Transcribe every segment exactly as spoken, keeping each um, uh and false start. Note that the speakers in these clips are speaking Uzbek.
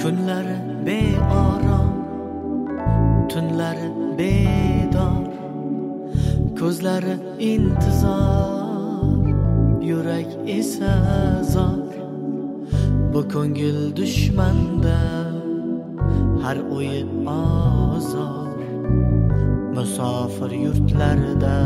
Kunlari beorom, tunlari bedor, ko'zlari intizor, yurak esa zor. Bu ko'ngil dushmanda har o'yi ozor. Musofir yurtlarida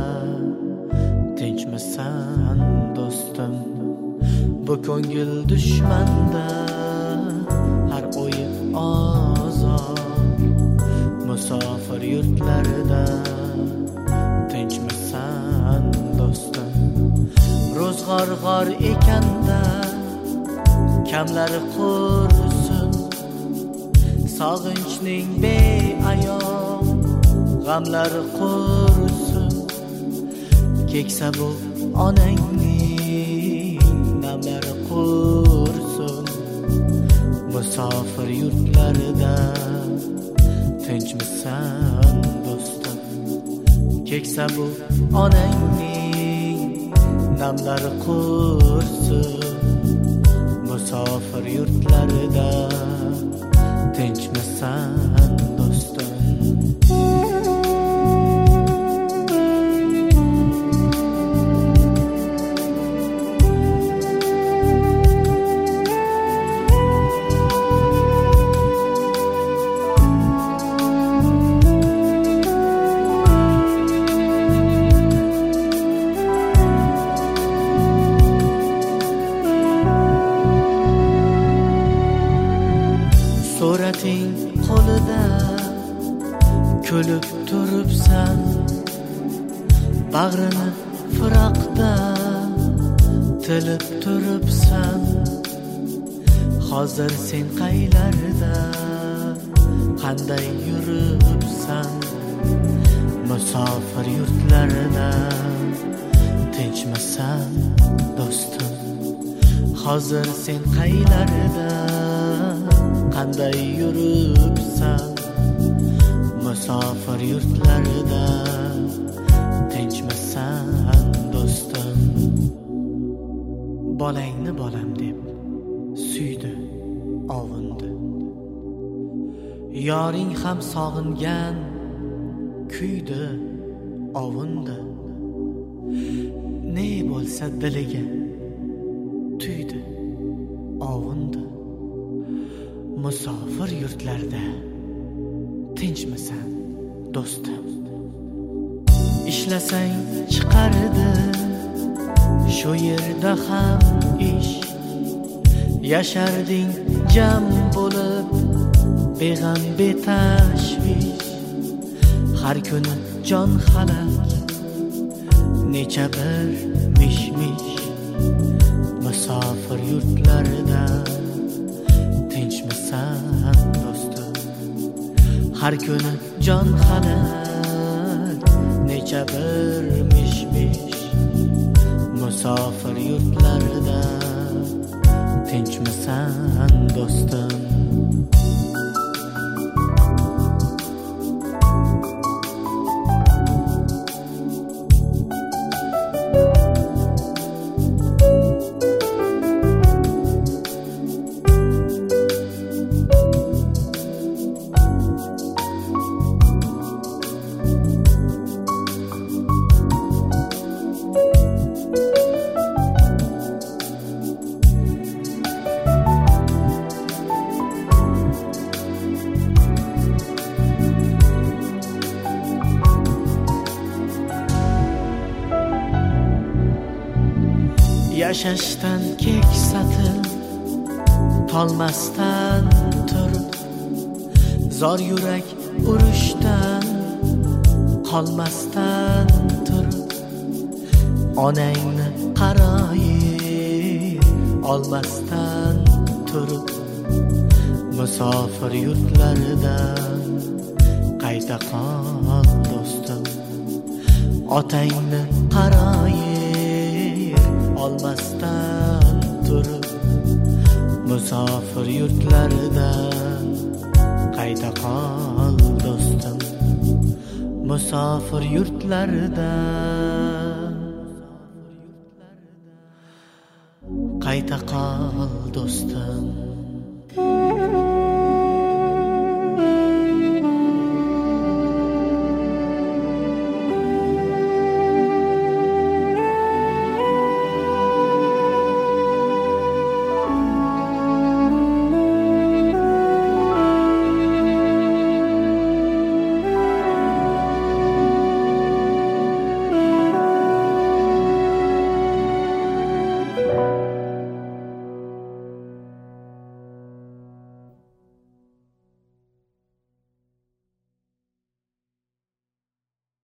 tinchmisan do'stim? Bu ko'ngil dushmanda har o'yi ozor. Musofir yurtlarida tinchmisan do'stim? Ro'zg'or g'or ekanda kamlari qursin, sog'inchning beayov g'amlari qursin. Keksa bu onangning namlari qursin. Musofir yurtlarida tinchmisan do'stim? Keksa bu onangning namlari qursin. Musofir yurtlarida tinchmisan do'stim? Surating qo'lida kulib turibsan, bag'rini firoqda tilib turibsan. Hozir sen qaylarda, qanday yuribsan? Musofir yurtlarida tinchmisan do'stim? Hozir sen qaylarda, qanday yuribsan? Musofir yurtlarida tinchmisan do'stim? Bolangni bolam deb suydi, ovundi. Yoring ham sog'ingan, kuydi, ovundi. Ne bo'lsa diliga tuydi, ovundi. Musofir yurtlarda tinchmisan do'stim? Ishlasang chiqardi shu yerda ham ish, yasharding jam bo'lib beg'am betashvish. Har kuni jon halak, necha bir mish-mish. Musofir yurtlarida tinchmisan do'stim? Har kuni jon halak, necha bir mish-mish. Musofir yurtlarida tinchmisan do'stim? Yashashdan keksatin tolmasdan turib, zor yurak urushdan qolmasdan turib, onangni qaroyib olmasdan turib. Musofir yurtlaridan qayta qol do'stim? Otangni qaroyib olmasdan turib. Musofir yurtlaridan qayta qol do'stim? Musofir yurtlaridan qayta qol do'stim?